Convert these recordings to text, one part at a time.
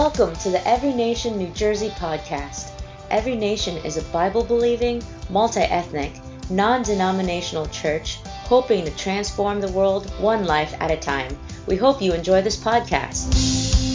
Welcome to the Every Nation New Jersey podcast. Every Nation is a Bible-believing, multi-ethnic, non-denominational church hoping to transform the world one life at a time. We hope you enjoy this podcast.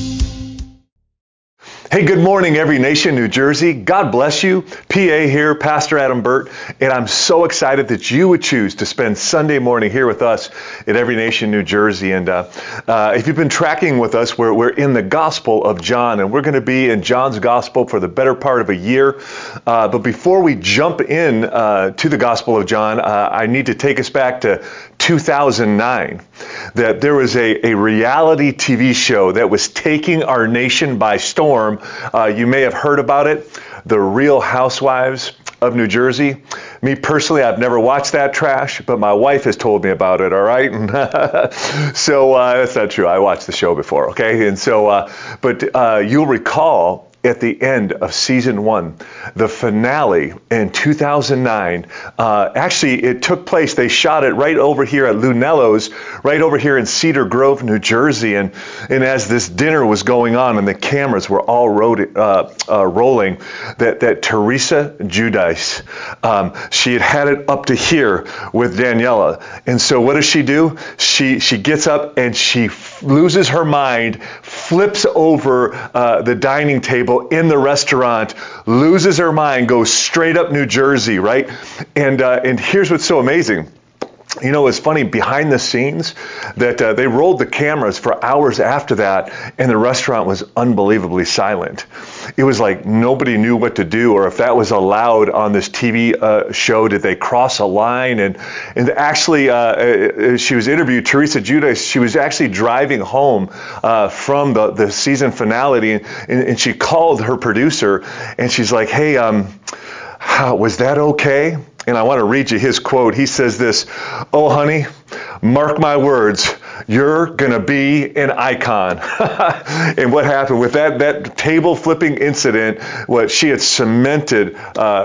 Hey, good morning, Every Nation, New Jersey. God bless you. PA here, Pastor Adam Burt, and I'm so excited that you would choose to spend Sunday morning here with us at Every Nation, New Jersey. And if you've been tracking with us, we're in the Gospel of John, and we're going to be in John's Gospel for the better part of a year. But before we jump in to the Gospel of John, I need to take us back to 2009, that there was a reality TV show that was taking our nation by storm. You may have heard about it, The Real Housewives of New Jersey. Me personally, I've never watched that trash, but my wife has told me about it, all right? So that's not true. I watched the show before, okay? And so, but you'll recall at the end of season 1, the finale in 2009, actually it took place, they shot it right over here at Lunello's, right over here in Cedar Grove, New Jersey, and as this dinner was going on and the cameras were all rolling, that Teresa Giudice, she had it up to here with Daniela, and so what does she do? She gets up and she loses her mind, flips over the dining table in the restaurant, loses her mind, goes straight up New Jersey, right? And here's what's so amazing. You know, it's funny, behind the scenes, that they rolled the cameras for hours after that, and the restaurant was unbelievably silent. It was like nobody knew what to do, or if that was allowed on this TV show, did they cross a line? And actually, she was interviewed, Teresa Giudice, she was actually driving home from the season finale, and she called her producer, and she's like, hey, was that okay? And I want to read you his quote. He says this, "Oh, honey, mark my words, you're going to be an icon." And what happened with that table flipping incident, what she had cemented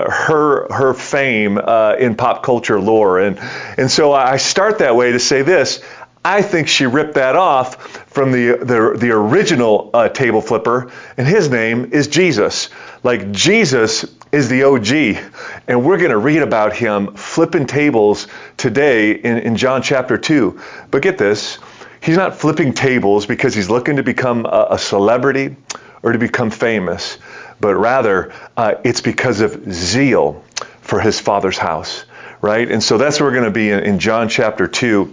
her fame in pop culture lore. And so I start that way to say this. I think she ripped that off from the original table flipper, and his name is Jesus. Like, Jesus is the OG, and we're going to read about him flipping tables today in John chapter 2. But get this, he's not flipping tables because he's looking to become a celebrity or to become famous, but rather it's because of zeal for his Father's house, right? And so that's where we're going to be in John chapter 2.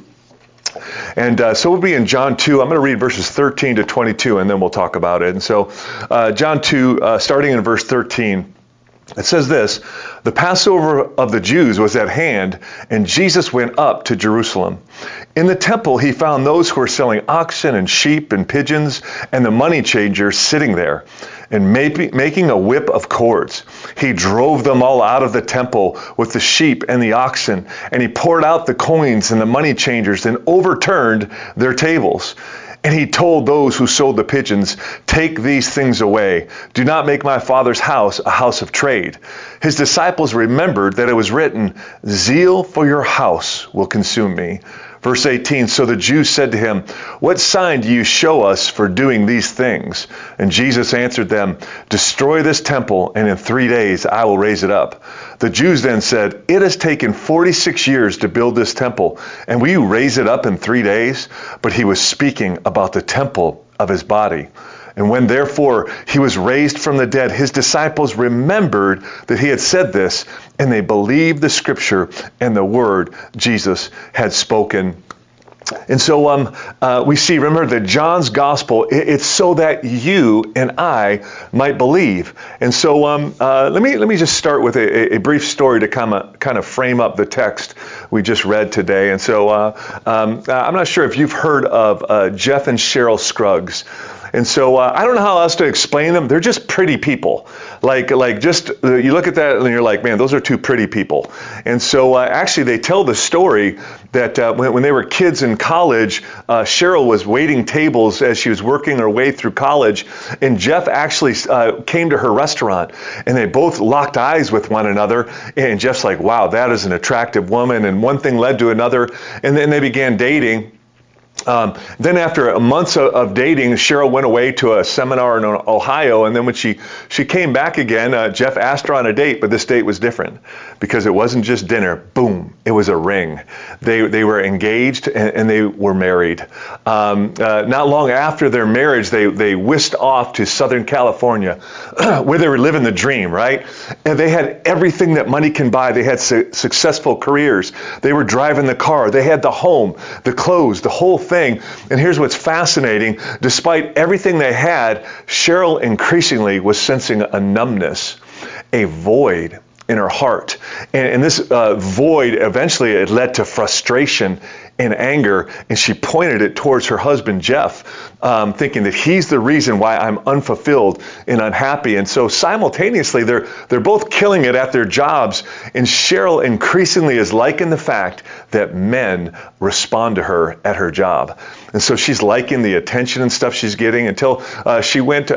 And so we'll be in John 2. I'm going to read verses 13 to 22, and then we'll talk about it. And so John 2, starting in verse 13, it says this, "The Passover of the Jews was at hand, and Jesus went up to Jerusalem. In the temple he found those who were selling oxen and sheep and pigeons, and the money changers sitting there, and making a whip of cords. He drove them all out of the temple with the sheep and the oxen, and he poured out the coins and the money changers and overturned their tables. And he told those who sold the pigeons, 'Take these things away. Do not make my Father's house a house of trade.' His disciples remembered that it was written, 'Zeal for your house will consume me.'" Verse 18, "So the Jews said to him, 'What sign do you show us for doing these things?' And Jesus answered them, 'Destroy this temple, and in 3 days I will raise it up.' The Jews then said, 'It has taken 46 years to build this temple, and will you raise it up in 3 days?' But he was speaking about the temple of his body. And when therefore he was raised from the dead, his disciples remembered that he had said this, and they believed the scripture and the word Jesus had spoken." And so we see, remember, that John's gospel, it's so that you and I might believe. And so let me just start with a brief story to kind of frame up the text we just read today. And so I'm not sure if you've heard of Jeff and Cheryl Scruggs. And so I don't know how else to explain them. They're just pretty people. Like just you look at that and you're like, man, those are two pretty people. And so actually they tell the story that when they were kids in college, Cheryl was waiting tables as she was working her way through college, and Jeff actually came to her restaurant, and they both locked eyes with one another, and Jeff's like, wow, that is an attractive woman, and one thing led to another, and then they began dating. Then after months of dating, Cheryl went away to a seminar in Ohio, and then when she came back again, Jeff asked her on a date, but this date was different because it wasn't just dinner. Boom, it was a ring. They were engaged and they were married. Not long after their marriage, they whisked off to Southern California, where they were living the dream, right? And they had everything that money can buy. They had successful careers. They were driving the car. They had the home, the clothes, the whole thing. And here's what's fascinating. Despite everything they had, Cheryl increasingly was sensing a numbness, a void in her heart. And this void, eventually it led to frustration and anger, and she pointed it towards her husband, Jeff, thinking that he's the reason why I'm unfulfilled and unhappy. And so simultaneously, they're both killing it at their jobs, and Cheryl increasingly is liking the fact that men respond to her at her job. And so she's liking the attention and stuff she's getting until she went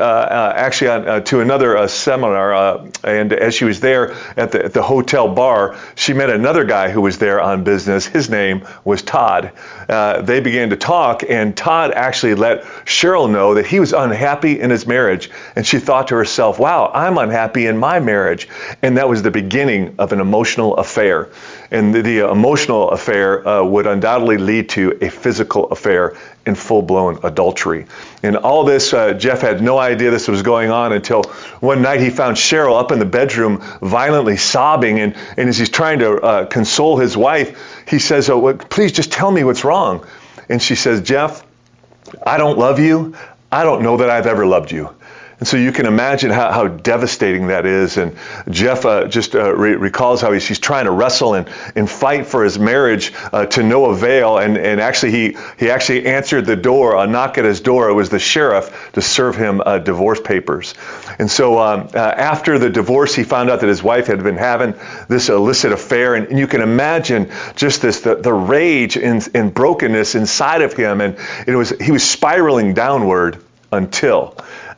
to another seminar, and as she was there at the hotel bar, she met another guy who was there on business. His name was Todd. They began to talk, and Todd actually let Cheryl know that he was unhappy in his marriage, and she thought to herself, wow, I'm unhappy in my marriage. And that was the beginning of an emotional affair. And the emotional affair would undoubtedly lead to a physical affair in full-blown adultery. And all this, Jeff had no idea this was going on until one night he found Cheryl up in the bedroom violently sobbing, and as he's trying to console his wife, he says, oh, please just tell me what's wrong. And she says, Jeff, I don't love you. I don't know that I've ever loved you. And so you can imagine how devastating that is. And Jeff recalls how he's trying to wrestle and fight for his marriage to no avail. And actually, he actually answered the door, a knock at his door. It was the sheriff to serve him divorce papers. And so after the divorce, he found out that his wife had been having this illicit affair. And you can imagine just the rage and brokenness inside of him. And he was spiraling downward until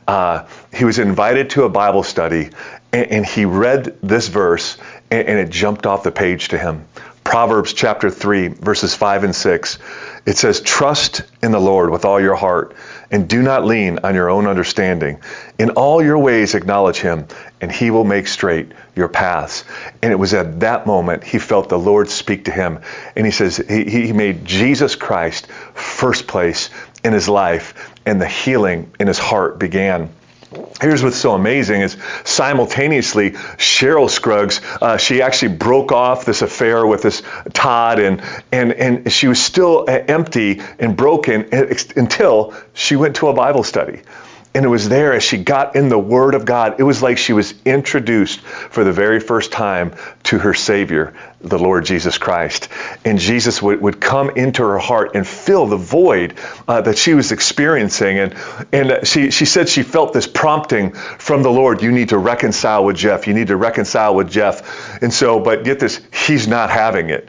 he was invited to a Bible study, and he read this verse, and it jumped off the page to him. Proverbs chapter 3, verses 5 and 6. It says, trust in the Lord with all your heart, and do not lean on your own understanding. In all your ways acknowledge him, and he will make straight your paths. And it was at that moment he felt the Lord speak to him. And he says he made Jesus Christ first place in his life, and the healing in his heart began. Here's what's so amazing is simultaneously, Cheryl Scruggs, she actually broke off this affair with this Todd, and she was still empty and broken until she went to a Bible study. And it was there as she got in the Word of God, it was like she was introduced for the very first time to her Savior, the Lord Jesus Christ. And Jesus would come into her heart and fill the void that she was experiencing. And she said she felt this prompting from the Lord, you need to reconcile with Jeff. You need to reconcile with Jeff. And so, but get this, he's not having it.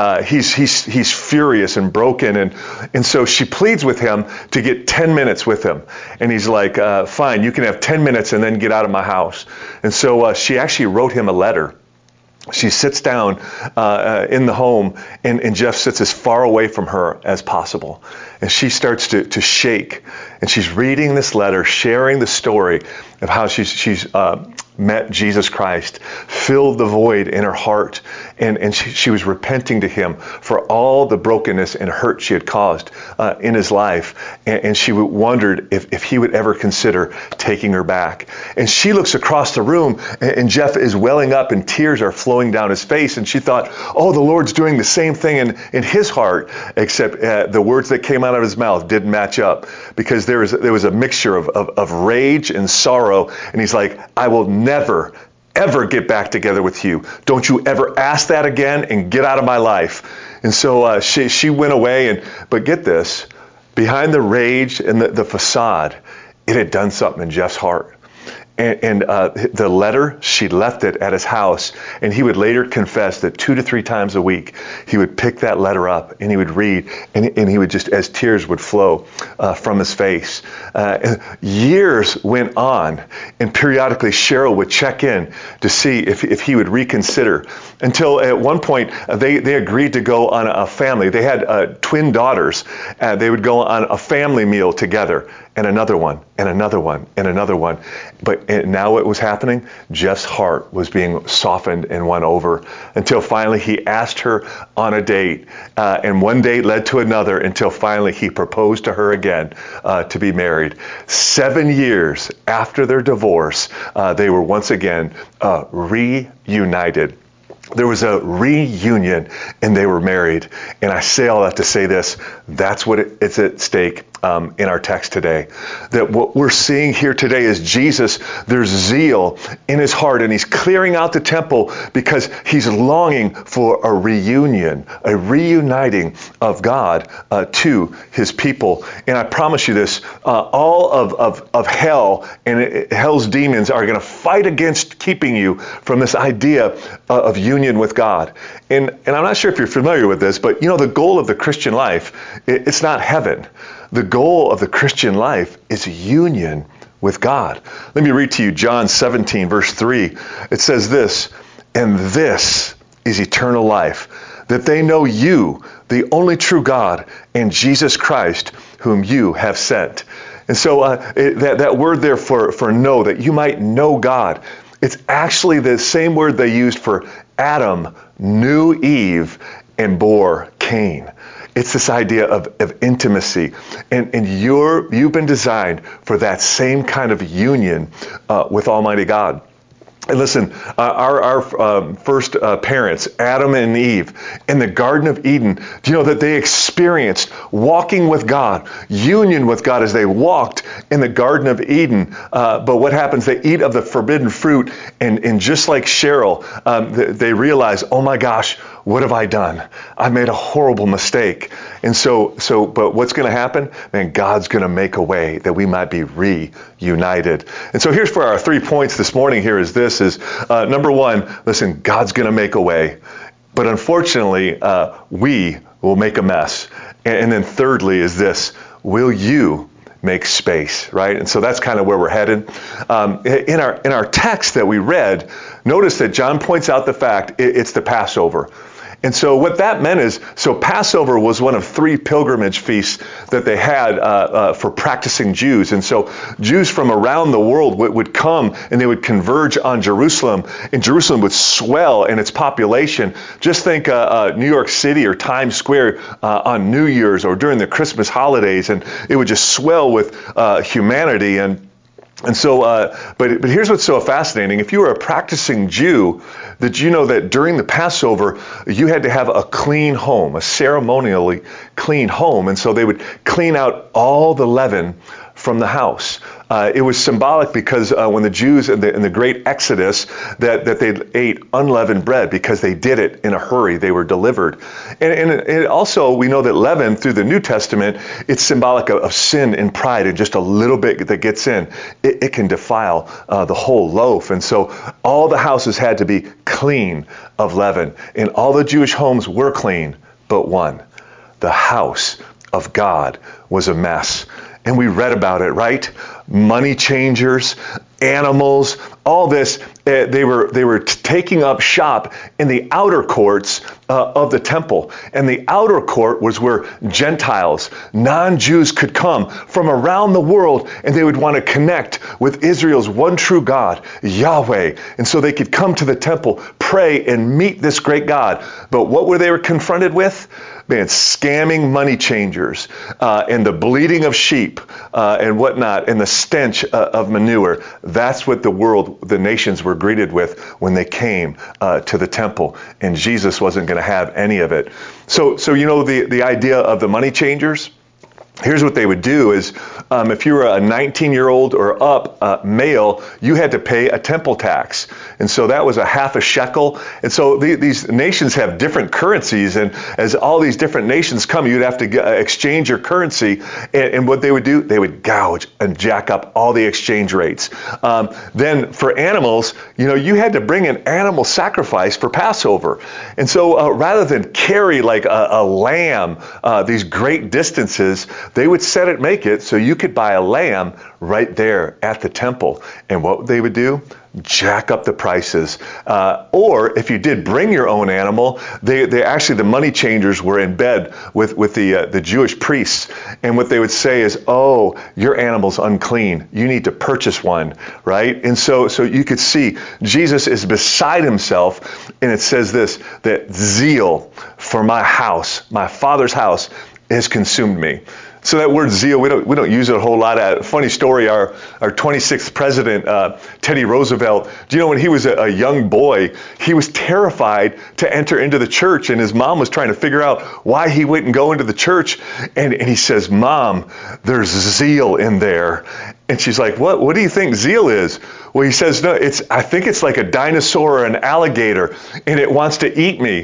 He's furious and broken. And so she pleads with him to get 10 minutes with him. And he's like, fine, you can have 10 minutes and then get out of my house. And so she actually wrote him a letter. She sits down in the home, and Jeff sits as far away from her as possible. And she starts to shake. And she's reading this letter, sharing the story of how she's met Jesus Christ, filled the void in her heart, and she was repenting to him for all the brokenness and hurt she had caused in his life. And she wondered if he would ever consider taking her back. And she looks across the room, and Jeff is welling up, and tears are flowing down his face. And she thought, oh, the Lord's doing the same thing in his heart, except the words that came out of his mouth didn't match up, because there was a mixture of rage and sorrow. And he's like, I will never, ever get back together with you. Don't you ever ask that again, and get out of my life. And so she went away, but get this, behind the rage and the facade, it had done something in Jeff's heart. And the letter, she left it at his house, and he would later confess that 2 to 3 times a week he would pick that letter up and he would read, and he would just, as tears would flow from his face. Years went on, and periodically Cheryl would check in to see if he would reconsider, until at one point they agreed to go on a family. They had twin daughters. They would go on a family meal together, and another one, and another one, and another one. But now what was happening? Jeff's heart was being softened and won over, until finally he asked her on a date, and one date led to another, until finally he proposed to her again to be married. 7 years after their divorce, they were once again reunited. There was a reunion, and they were married. And I say all that to say this: that's what it's at stake in our text today. That what we're seeing here today is Jesus, there's zeal in his heart, and he's clearing out the temple because he's longing for a reunion, a reuniting of God to his people. And I promise you this, all of hell and hell's demons are going to fight against keeping you from this idea of union with God. And I'm not sure if you're familiar with this, but the goal of the Christian life, it's not heaven. The goal of the Christian life is union with God. Let me read to you John 17, verse 3. It says this, "And this is eternal life, that they know you, the only true God, and Jesus Christ, whom you have sent." And so that word there for know, that you might know God, it's actually the same word they used for Adam knew Eve and bore Cain. It's this idea of intimacy. And you've been designed for that same kind of union with Almighty God. And listen, our first parents, Adam and Eve, in the Garden of Eden, do you know that they experienced walking with God, union with God as they walked in the Garden of Eden? But what happens? They eat of the forbidden fruit, and just like Cheryl, they realize, oh my gosh, what have I done? I made a horrible mistake. And but what's going to happen? Man, God's going to make a way that we might be reunited. And so here's for our 3 points this morning here is this, number one, listen, God's going to make a way. But unfortunately, we will make a mess. And then thirdly is this, will you make space, right? And so that's kind of where we're headed. In our text that we read, notice that John points out the fact it's the Passover. And so what that meant is, Passover was one of 3 pilgrimage feasts that they had for practicing Jews. And so Jews from around the world would come, and they would converge on Jerusalem, and Jerusalem would swell in its population. Just think New York City or Times Square on New Year's or during the Christmas holidays, and it would just swell with humanity. And so, but here's what's so fascinating. If you were a practicing Jew, did you know that during the Passover, you had to have a clean home, a ceremonially clean home? And so they would clean out all the leaven from the house. It was symbolic because when the Jews in the great Exodus, that they ate unleavened bread because they did it in a hurry. They were delivered. And also, we know that leaven through the New Testament, it's symbolic of sin and pride, and just a little bit that gets in, it can defile the whole loaf. And so all the houses had to be clean of leaven. And all the Jewish homes were clean, but one. The house of God was a mess. And we read about it, right? Money changers, animals, all this. They were taking up shop in the outer courts of the temple. And the outer court was where Gentiles, non-Jews, could come from around the world, and they would want to connect with Israel's one true God, Yahweh. And so they could come to the temple, pray, and meet this great God. But what were they confronted with? Man, scamming money changers, and the bleating of sheep and whatnot, and the stench of manure. That's what the nations were greeted with when they came to the temple. And Jesus wasn't going to have any of it. So the idea of the money changers, here's what they would do is, if you were a 19-year-old or up male, you had to pay a temple tax. And so that was a half a shekel. And so these nations have different currencies. And as all these different nations come, you'd have to exchange your currency. And what they would do, they would gouge and jack up all the exchange rates. Then for animals, you had to bring an animal sacrifice for Passover. And so rather than carry like a lamb these great distances, they would make it so you could buy a lamb right there at the temple. And what they would do? Jack up the prices. Or if you did bring your own animal, they actually, the money changers were in bed with the Jewish priests. And what they would say is, oh, your animal's unclean. You need to purchase one, right? And so you could see Jesus is beside himself. And it says this, that zeal for my house, my Father's house, has consumed me. So that word zeal, we don't use it a whole lot. Funny story, our 26th president, Teddy Roosevelt, do you know when he was a young boy, he was terrified to enter into the church, and his mom was trying to figure out why he wouldn't go into the church. And he says, Mom, there's zeal in there. And she's like, what do you think zeal is? Well, he says, no, I think it's like a dinosaur or an alligator, and it wants to eat me.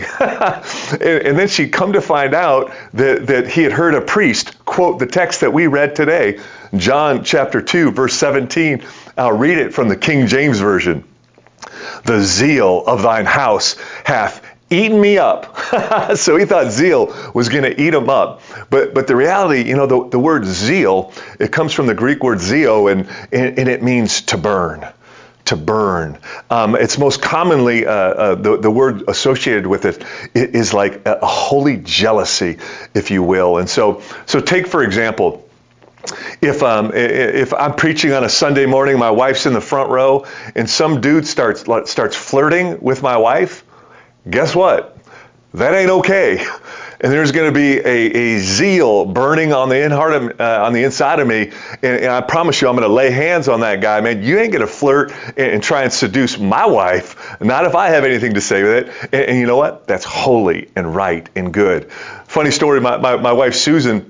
and then she'd come to find out that he had heard a priest quote the text that we read today, John chapter 2, verse 17. I'll read it from the King James Version. The zeal of thine house hath eaten me up. So he thought zeal was going to eat him up. But the reality, the word zeal, it comes from the Greek word zeo, and it means to burn. To burn. It's most commonly, the word associated with it is like a holy jealousy, if you will. And so take, for example, if I'm preaching on a Sunday morning, my wife's in the front row, and some dude starts flirting with my wife, guess what? That ain't okay. And there's going to be a zeal burning on the inside of me, and I promise you, I'm going to lay hands on that guy. Man, you ain't going to flirt and try and seduce my wife, not if I have anything to say with it. And you know what? That's holy and right and good. Funny story. My wife Susan.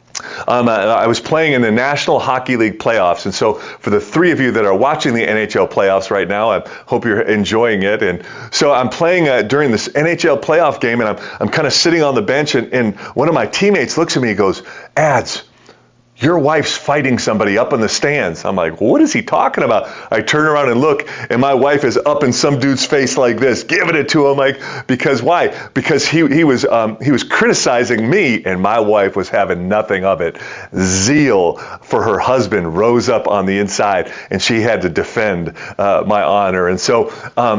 I was playing in the National Hockey League playoffs, and so for the three of you that are watching the NHL playoffs right now, I hope you're enjoying it. And so I'm playing during this NHL playoff game, and I'm kind of sitting on the bench, and one of my teammates looks at me and goes, "Ads, your wife's fighting somebody up in the stands." I'm like, what is he talking about? I turn around and look, and my wife is up in some dude's face like this, giving it to him, like, because why? Because he was criticizing me, and my wife was having nothing of it. Zeal for her husband rose up on the inside, and she had to defend my honor. And so,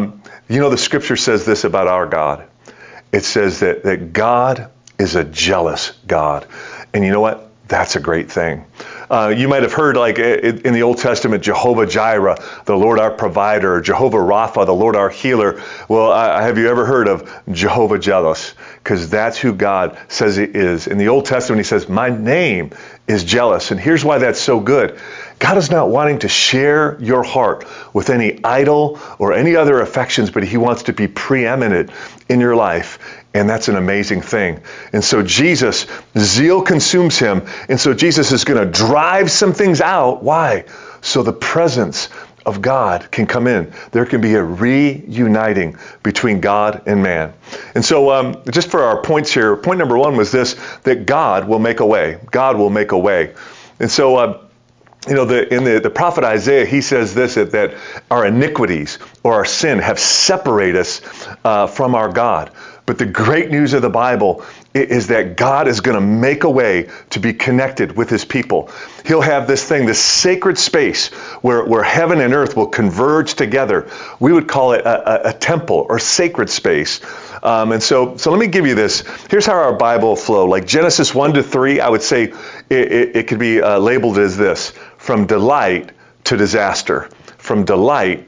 the scripture says this about our God. It says that God is a jealous God. And you know what? That's a great thing. You might have heard, like in the Old Testament, Jehovah Jireh, the Lord our provider, Jehovah Rapha, the Lord our healer. Well, have you ever heard of Jehovah Jealous? Because that's who God says he is. In the Old Testament, he says, my name is jealous. And here's why that's so good. God is not wanting to share your heart with any idol or any other affections, but he wants to be preeminent in your life. And that's an amazing thing. And so Jesus, zeal consumes him. And so Jesus is going to drive some things out. Why? So the presence of God can come in. There can be a reuniting between God and man. And so just for our points here, point number one was this, that God will make a way. God will make a way. And so in the prophet Isaiah, he says this, that our iniquities or our sin have separated us from our God. But the great news of the Bible is that God is going to make a way to be connected with his people. He'll have this sacred space where heaven and earth will converge together. We would call it a temple or sacred space. And so let me give you this. Here's how our Bible flow. Like Genesis 1-3, I would say it could be labeled as this: from delight to disaster, from delight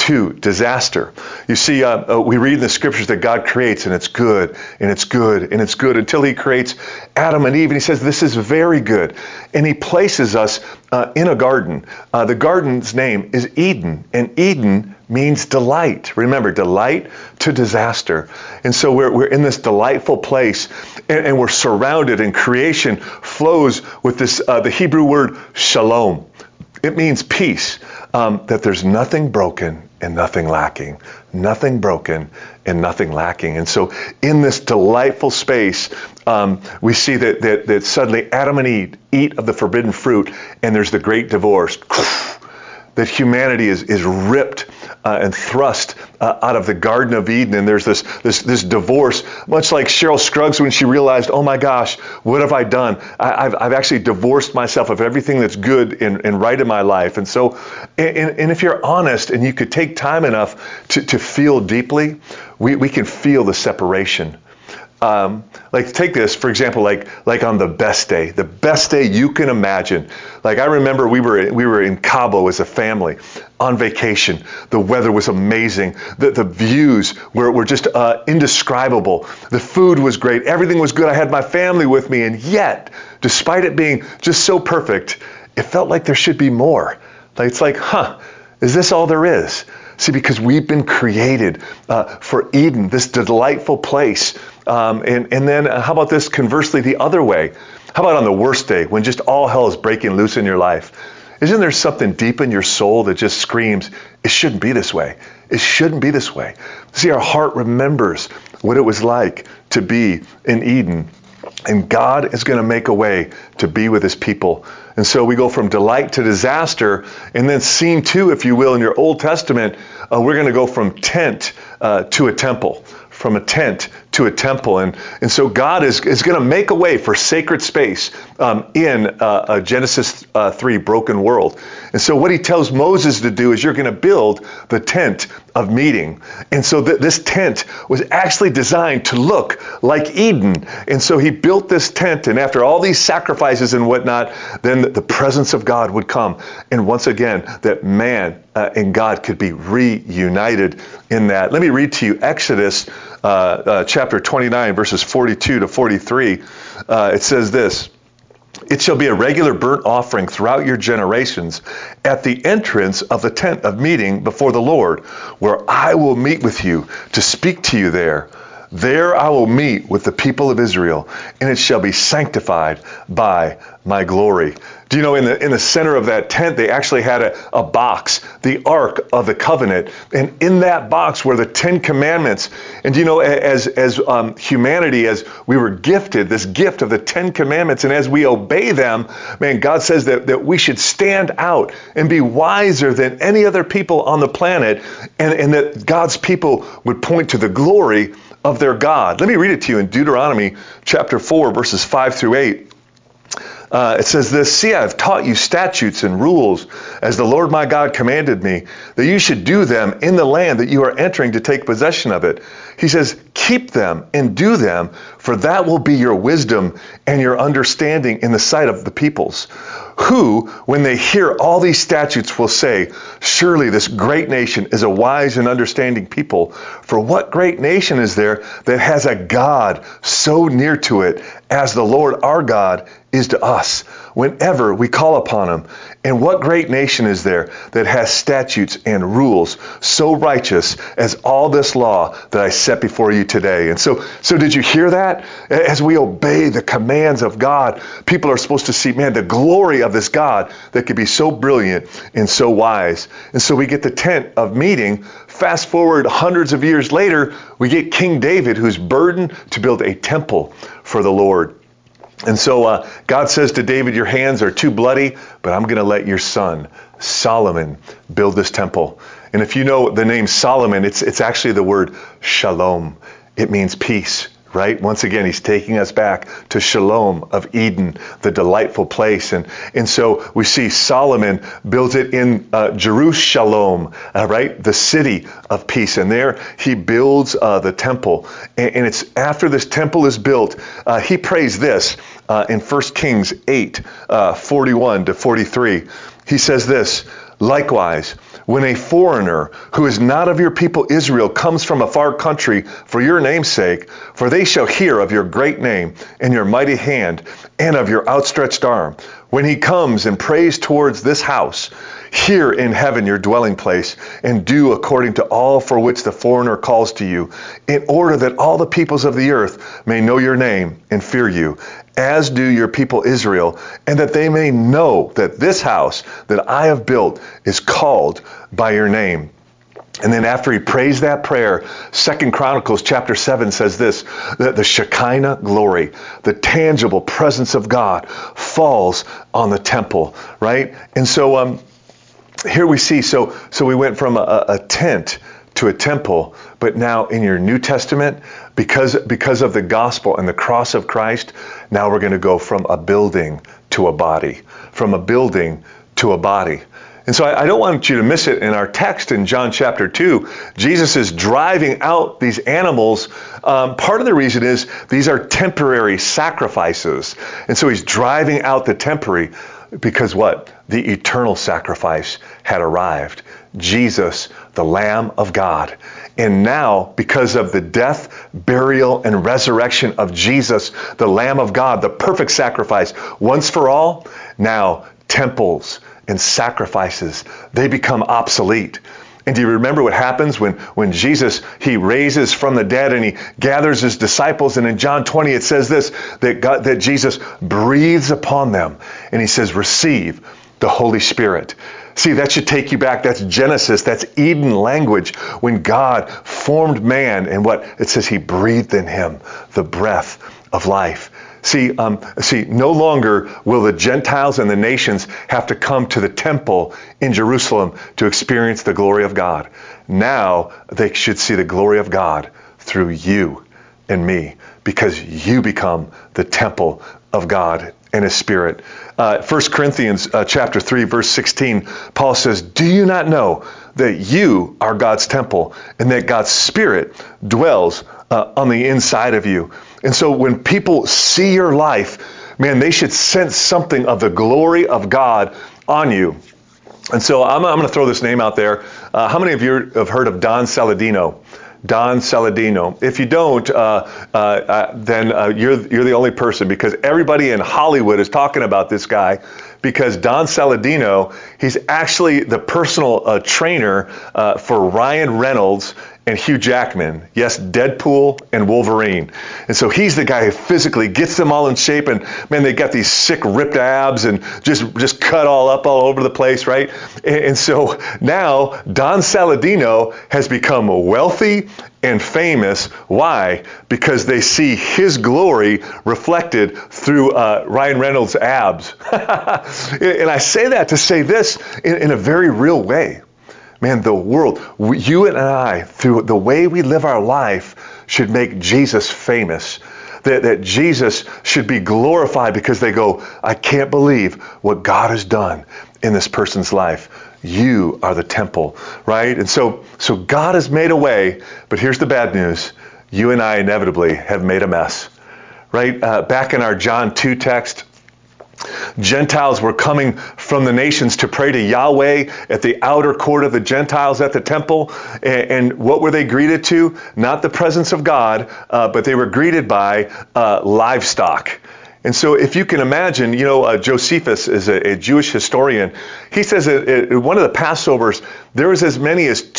to disaster. You see, we read in the scriptures that God creates, and it's good, and it's good, and it's good, until he creates Adam and Eve, and he says, this is very good. And he places us in a garden. The garden's name is Eden, and Eden means delight. Remember, delight to disaster. And so we're in this delightful place, and we're surrounded, and creation flows with this, the Hebrew word shalom. It means peace, that there's nothing broken and nothing lacking. Nothing broken and nothing lacking. And so in this delightful space, we see that suddenly Adam and Eve eat of the forbidden fruit, and there's the great divorce. That humanity is ripped and thrust out of the Garden of Eden, and there's this divorce, much like Cheryl Scruggs when she realized, oh my gosh, what have I done? I've actually divorced myself of everything that's good and right in my life. And so, and if you're honest and you could take time enough to feel deeply, we can feel the separation. Like take this, for example, like on the best day you can imagine. Like I remember we were in Cabo as a family on vacation. The weather was amazing. The views were just indescribable. The food was great. Everything was good. I had my family with me, and yet, despite it being just so perfect, it felt like there should be more. Like it's like, is this all there is? See, because we've been created for Eden, this delightful place. And then how about this conversely the other way? How about on the worst day when just all hell is breaking loose in your life? Isn't there something deep in your soul that just screams, it shouldn't be this way. It shouldn't be this way. See, our heart remembers what it was like to be in Eden. And God is going to make a way to be with his people. And so we go from delight to disaster. And then scene 2, if you will, in your Old Testament, we're going to go from tent to a temple. From a tent to a temple. And so God is going to make a way for sacred space in a Genesis 3 broken world. And so what he tells Moses to do is you're going to build the tent of meeting. And so this tent was actually designed to look like Eden. And so he built this tent, and after all these sacrifices and whatnot, then the presence of God would come. And once again, that man and God could be reunited in that. Let me read to you Exodus chapter 29, verses 42 to 43. It says this: it shall be a regular burnt offering throughout your generations at the entrance of the tent of meeting before the Lord, where I will meet with you to speak to you there. There I will meet with the people of Israel, and it shall be sanctified by my glory. Do you know in the center of that tent, they actually had a box, the Ark of the Covenant. And in that box were the 10 Commandments. And do you know, as humanity, as we were gifted, this gift of the 10 Commandments, and as we obey them, man, God says that we should stand out and be wiser than any other people on the planet, and that God's people would point to the glory of their God. Let me read it to you in Deuteronomy chapter 4, verses 5 through 8. It says this: see, I have taught you statutes and rules as the Lord my God commanded me, that you should do them in the land that you are entering to take possession of it. He says, keep them and do them, for that will be your wisdom and your understanding in the sight of the peoples, who, when they hear all these statutes, will say, surely this great nation is a wise and understanding people. For what great nation is there that has a God so near to it as the Lord our God is to us whenever we call upon him? And what great nation is there that has statutes and rules so righteous as all this law that I set before you today? And so did you hear that? As we obey the commands of God, people are supposed to see, man, the glory of this God that could be so brilliant and so wise. And so we get the tent of meeting. Fast forward hundreds of years later, we get King David, who's burdened to build a temple for the Lord. And so God says to David, your hands are too bloody, but I'm going to let your son, Solomon, build this temple. And if you know the name Solomon, it's actually the word shalom. It means peace, right? Once again, he's taking us back to Shalom of Eden, the delightful place. And so we see Solomon builds it in Jerusalem, right? The city of peace. And there he builds the temple. And it's after this temple is built, he prays this in 1 Kings 8, 41 to 43. He says this: likewise, when a foreigner who is not of your people Israel comes from a far country for your name's sake, for they shall hear of your great name and your mighty hand and of your outstretched arm. When he comes and prays towards this house, hear in heaven your dwelling place, and do according to all for which the foreigner calls to you, in order that all the peoples of the earth may know your name and fear you, as do your people Israel, and that they may know that this house that I have built is called by your name. And then after he prays that prayer, 2 Chronicles chapter 7 says this, that the Shekinah glory, the tangible presence of God falls on the temple, right? And so here we see, so we went from a tent to a temple, but now in your New Testament, because of the gospel and the cross of Christ, now we're going to go from a building to a body, from a building to a body. And so I don't want you to miss it in our text in John chapter 2. Jesus is driving out these animals. Part of the reason is these are temporary sacrifices. And so he's driving out the temporary because what? The eternal sacrifice had arrived. Jesus, the Lamb of God. And now, because of the death, burial, and resurrection of Jesus, the Lamb of God, the perfect sacrifice, once for all, now temples and sacrifices, they become obsolete. And do you remember what happens when Jesus, he raises from the dead and he gathers his disciples, and in John 20 it says this, that Jesus breathes upon them and he says, receive the Holy Spirit. See, that should take you back. That's Genesis. That's Eden language. When God formed man, and what? It says he breathed in him the breath of life. See, no longer will the Gentiles and the nations have to come to the temple in Jerusalem to experience the glory of God. Now they should see the glory of God through you and me, because you become the temple of God and his Spirit. 1 Corinthians chapter 3, verse 16, Paul says, do you not know that you are God's temple and that God's Spirit dwells on the inside of you? And so when people see your life, man, they should sense something of the glory of God on you. And so I'm going to throw this name out there. How many of you have heard of Don Saladino? Don Saladino. If you don't, then you're the only person, because everybody in Hollywood is talking about this guy, because Don Saladino, he's actually the personal trainer for Ryan Reynolds and Hugh Jackman. Yes, Deadpool and Wolverine. And so he's the guy who physically gets them all in shape, and man, they got these sick ripped abs and just cut all up all over the place, right? And so now Don Saladino has become wealthy and famous. Why? Because they see his glory reflected through Ryan Reynolds' abs. And I say that to say this in a very real way. Man, the world, you and I, through the way we live our life, should make Jesus famous. That Jesus should be glorified, because they go, I can't believe what God has done in this person's life. You are the temple, right? And so God has made a way, but here's the bad news. You and I inevitably have made a mess, right? Back in our John 2 text, Gentiles were coming from the nations to pray to Yahweh at the outer court of the Gentiles at the temple. And what were they greeted to? Not the presence of God, but they were greeted by livestock. And so if you can imagine, Josephus is a Jewish historian. He says at one of the Passovers, there was as many as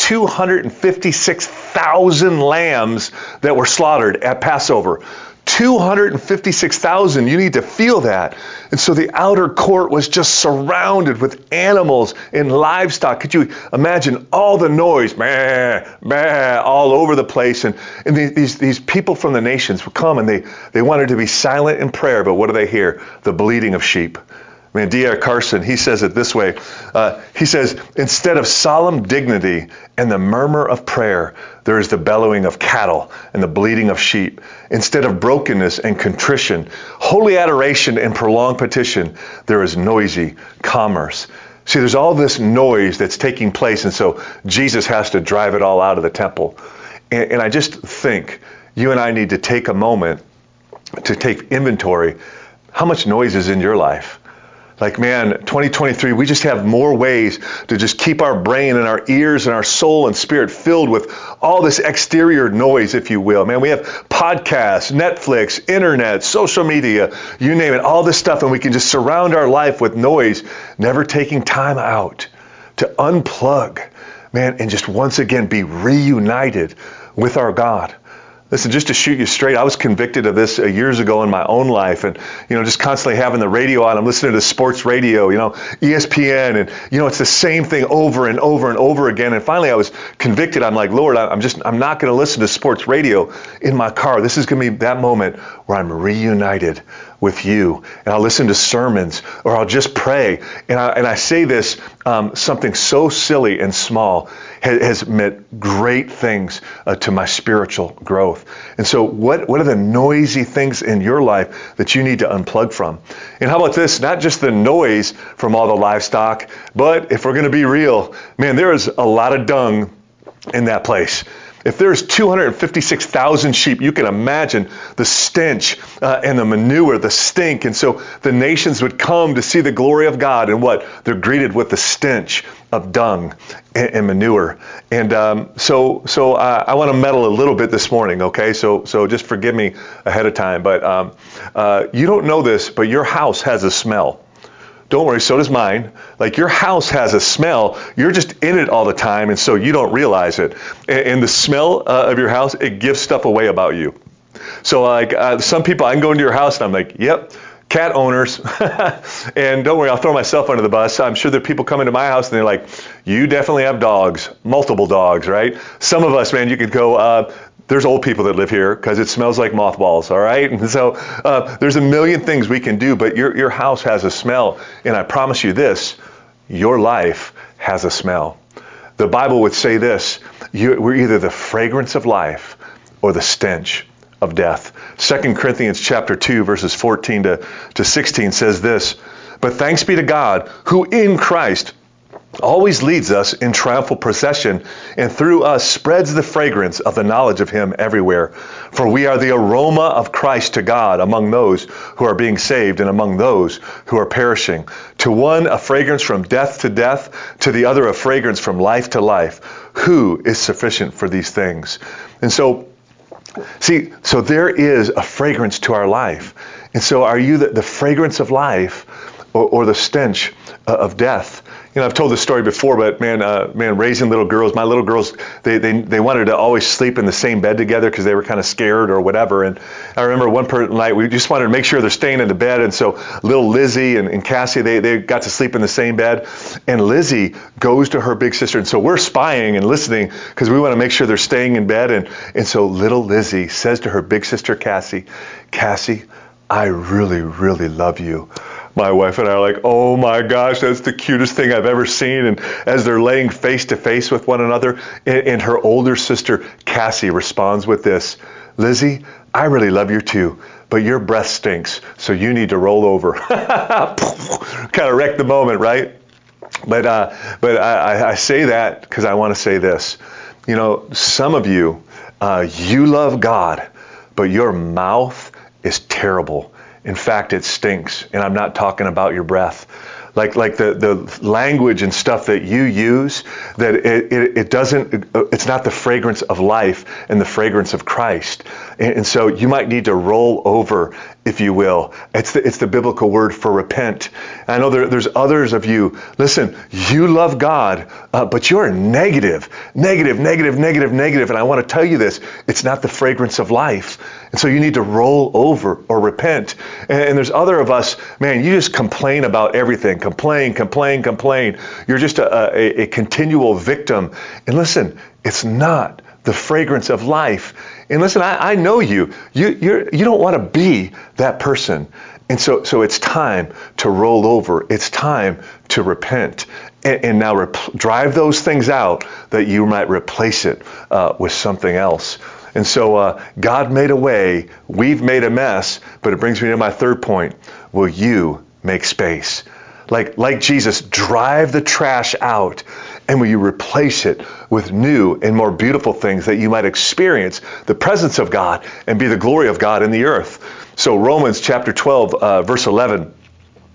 256,000 lambs that were slaughtered at Passover. 256,000. You need to feel that. And so the outer court was just surrounded with animals and livestock. Could you imagine all the noise, meh, meh, all over the place? And these people from the nations would come, and they wanted to be silent in prayer, but what do they hear? The bleating of sheep. D.R. Carson, he says it this way. He says, instead of solemn dignity and the murmur of prayer, there is the bellowing of cattle and the bleating of sheep. Instead of brokenness and contrition, holy adoration and prolonged petition, there is noisy commerce. See, there's all this noise that's taking place, and so Jesus has to drive it all out of the temple. And I just think you and I need to take a moment to take inventory. How much noise is in your life? Like, man, 2023, we just have more ways to just keep our brain and our ears and our soul and spirit filled with all this exterior noise, if you will. Man, we have podcasts, Netflix, internet, social media, you name it, all this stuff, and we can just surround our life with noise, never taking time out to unplug, man, and just once again be reunited with our God. Listen, just to shoot you straight, I was convicted of this years ago in my own life, and just constantly having the radio on. I'm listening to sports radio, ESPN, and it's the same thing over and over and over again. And finally, I was convicted. I'm like, Lord, I'm not going to listen to sports radio in my car. This is going to be that moment where I'm reunited with you, and I'll listen to sermons, or I'll just pray. And I say this, something so silly and small has meant great things to my spiritual growth. And so what are the noisy things in your life that you need to unplug from? And how about this? Not just the noise from all the livestock, but if we're going to be real, man, there is a lot of dung in that place. If there's 256,000 sheep, you can imagine the stench and the manure, the stink. And so the nations would come to see the glory of God, and what? They're greeted with the stench of dung and manure. And so I want to meddle a little bit this morning, okay? So just forgive me ahead of time. But you don't know this, but your house has a smell. Don't worry, so does mine. Like, your house has a smell. You're just in it all the time, and so you don't realize it. And the smell of your house, it gives stuff away about you. So some people, I can go into your house and I'm like, yep, cat owners. And don't worry, I'll throw myself under the bus. I'm sure there are people come into my house and they're like, you definitely have dogs, multiple dogs, right? Some of us, man, you could go, there's old people that live here because it smells like mothballs, all right? And so there's a million things we can do, but your house has a smell. And I promise you this, your life has a smell. The Bible would say this, we're either the fragrance of life or the stench of death. 2 Corinthians chapter 2, verses 14 to 16 says this, but thanks be to God who in Christ always leads us in triumphal procession, and through us spreads the fragrance of the knowledge of him everywhere. For we are the aroma of Christ to God among those who are being saved and among those who are perishing. To one a fragrance from death to death, to the other a fragrance from life to life. Who is sufficient for these things? And so, so there is a fragrance to our life. And so are you the fragrance of life or the stench of death? I've told this story before, but man, raising little girls, my little girls, they wanted to always sleep in the same bed together because they were kind of scared or whatever. And I remember one night we just wanted to make sure they're staying in the bed. And so little Lizzie and Cassie, they got to sleep in the same bed. And Lizzie goes to her big sister. And so we're spying and listening because we want to make sure they're staying in bed. And so little Lizzie says to her big sister, Cassie, I really, really love you. My wife and I are like, oh my gosh, that's the cutest thing I've ever seen. And as they're laying face to face with one another, and her older sister, Cassie, responds with this, Lizzie, I really love you too, but your breath stinks, so you need to roll over. Kind of wrecked the moment, right? But I say that because I want to say this. Some of you, you love God, but your mouth is terrible. In fact, it stinks. And I'm not talking about your breath. Like the language and stuff that you use, that it's not the fragrance of life and the fragrance of Christ. And so you might need to roll over, if you will. It's the biblical word for repent. I know there's others of you. Listen, you love God, but you're negative. And I want to tell you this, it's not the fragrance of life. And so you need to roll over or repent. And there's other of us, man, you just complain about everything. Complain. You're just a continual victim. And listen, it's not the fragrance of life. And listen, I know you. You don't want to be that person. And so it's time to roll over. It's time to repent. And now drive those things out that you might replace it with something else. And so God made a way. We've made a mess. But it brings me to my third point. Will you make space? Like Jesus, drive the trash out, and will you replace it with new and more beautiful things that you might experience the presence of God and be the glory of God in the earth. So Romans chapter 12, verse 11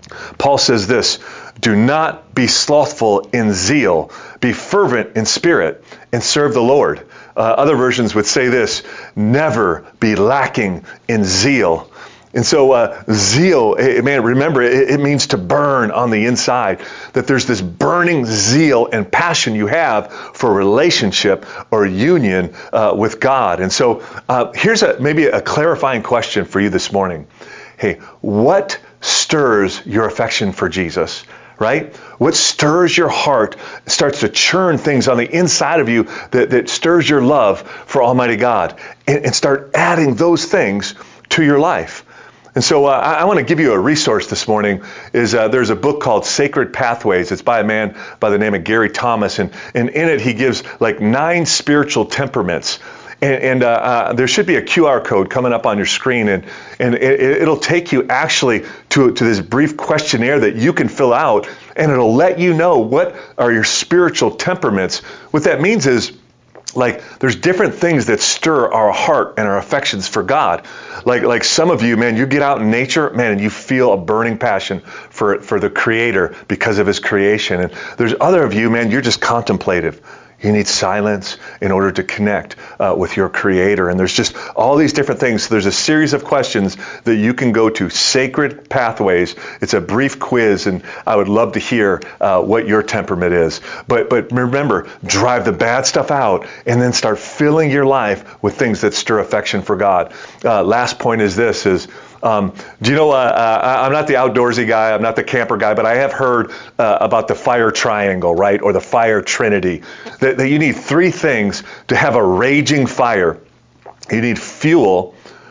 Paul says this, do not be slothful in zeal, be fervent in spirit, and serve the Lord. Other versions would say this, never be lacking in zeal. And so zeal, man, remember, it means to burn on the inside, that there's this burning zeal and passion you have for a relationship or union with God. And so here's maybe a clarifying question for you this morning. Hey, what stirs your affection for Jesus? Right? What stirs your heart, starts to churn things on the inside of you that stirs your love for Almighty God, and start adding those things to your life. And so I want to give you a resource this morning. There's a book called Sacred Pathways. It's by a man by the name of Gary Thomas. And in it, he gives like 9 spiritual temperaments. And there should be a QR code coming up on your screen. And it'll take you actually to this brief questionnaire that you can fill out. And it'll let you know what are your spiritual temperaments. What that means is, like, there's different things that stir our heart and our affections for God. Like some of you, man, you get out in nature, man, and you feel a burning passion for the Creator because of His creation. And there's other of you, man, you're just contemplative. You need silence in order to connect with your Creator. And there's just all these different things. So there's a series of questions that you can go to, Sacred Pathways. It's a brief quiz, and I would love to hear what your temperament is. But remember, drive the bad stuff out and then start filling your life with things that stir affection for God. Last point is this, do you know, I'm not the outdoorsy guy, I'm not the camper guy, but I have heard about the fire triangle, right? Or the fire trinity. That you need 3 things to have a raging fire. You need fuel,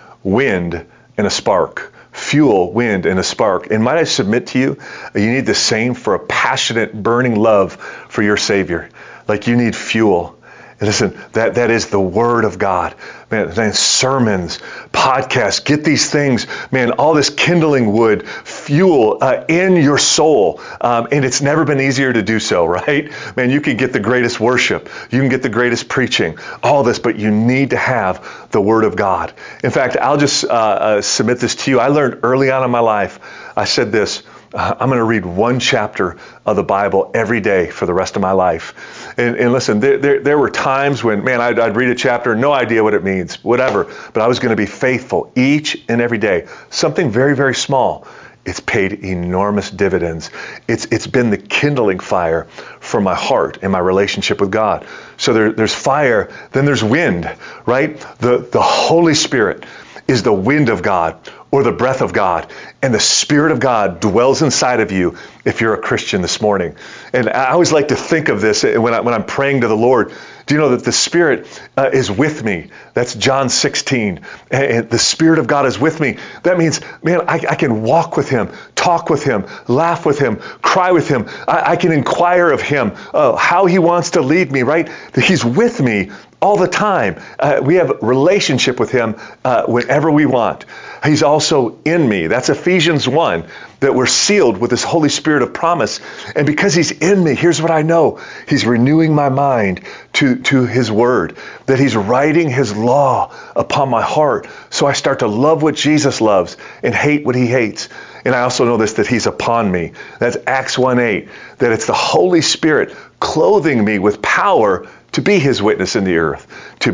wind, and a spark. Fuel, wind, and a spark. And might I submit to you, you need the same for a passionate, burning love for your Savior. Like, you need fuel. And listen, that is the Word of God. Man, sermons, podcasts, get these things, man, all this kindling wood, fuel in your soul. And it's never been easier to do so, right? Man, you can get the greatest worship. You can get the greatest preaching, all this, but you need to have the Word of God. In fact, I'll just submit this to you. I learned early on in my life, I said this, I'm going to read 1 chapter of the Bible every day for the rest of my life. And listen, there were times when, man, I'd read a chapter, no idea what it means, whatever, but I was going to be faithful each and every day. Something very, very small. It's paid enormous dividends. It's been the kindling fire for my heart and my relationship with God. So there's fire, then there's wind, right? The Holy Spirit is the wind of God, or the breath of God. And the Spirit of God dwells inside of you if you're a Christian this morning. And I always like to think of this when I'm praying to the Lord. Do you know that the Spirit is with me? That's John 16. And the Spirit of God is with me. That means, man, I can walk with Him, talk with Him, laugh with Him, cry with Him. I can inquire of Him how He wants to lead me, right? That He's with me all the time. We have relationship with Him whenever we want. He's also in me. That's Ephesians 1, that we're sealed with this Holy Spirit of promise. And because He's in me, here's what I know. He's renewing my mind to His Word, that He's writing His law upon my heart. So I start to love what Jesus loves and hate what He hates. And I also know this, that He's upon me. That's Acts 1:8, that it's the Holy Spirit clothing me with power to be His witness in the earth, to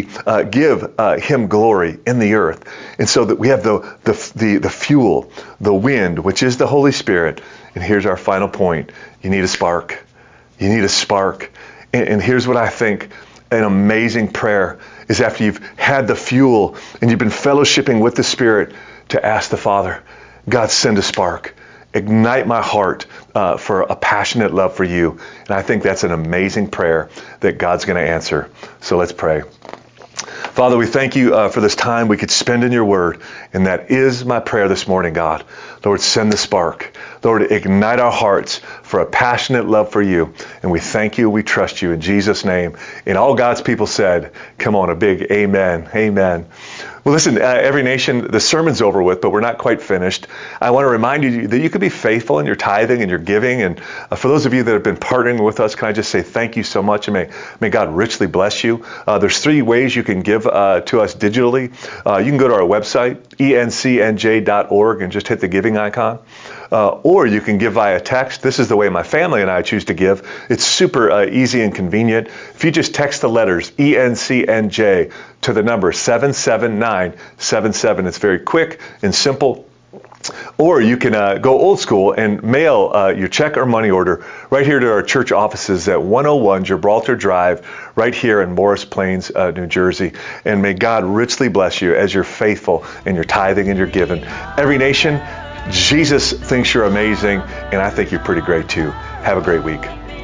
give Him glory in the earth. And so that we have the fuel, the wind, which is the Holy Spirit. And here's our final point. You need a spark. You need a spark. And here's what I think an amazing prayer is, after you've had the fuel and you've been fellowshipping with the Spirit, to ask the Father, God, send a spark. Ignite my heart for a passionate love for you. And I think that's an amazing prayer that God's going to answer. So let's pray. Father, we thank you for this time we could spend in your word. And that is my prayer this morning, God. Lord, send the spark. Lord, ignite our hearts for a passionate love for you. And we thank you. We trust you in Jesus' name. And all God's people said, come on, a big amen. Amen. Well, listen, Every Nation, the sermon's over with, but we're not quite finished. I want to remind you that you could be faithful in your tithing and your giving. And for those of you that have been partnering with us, can I just say thank you so much, and may God richly bless you. There's 3 ways you can give to us digitally. You can go to our website, encnj.org, and just hit the giving icon. Or you can give via text. This is the way my family and I choose to give. It's super easy and convenient. If you just text the letters ENCNJ to the number 77977, it's very quick and simple. Or you can go old school and mail your check or money order right here to our church offices at 101 Gibraltar Drive, right here in Morris Plains, New Jersey. And may God richly bless you as you're faithful in your tithing and your giving. Every Nation, Jesus thinks you're amazing, and I think you're pretty great too. Have a great week.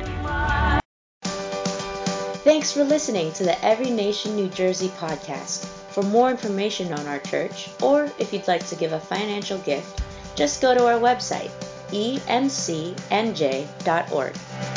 Thanks for listening to the Every Nation New Jersey podcast. For more information on our church, or if you'd like to give a financial gift, just go to our website, encnj.org.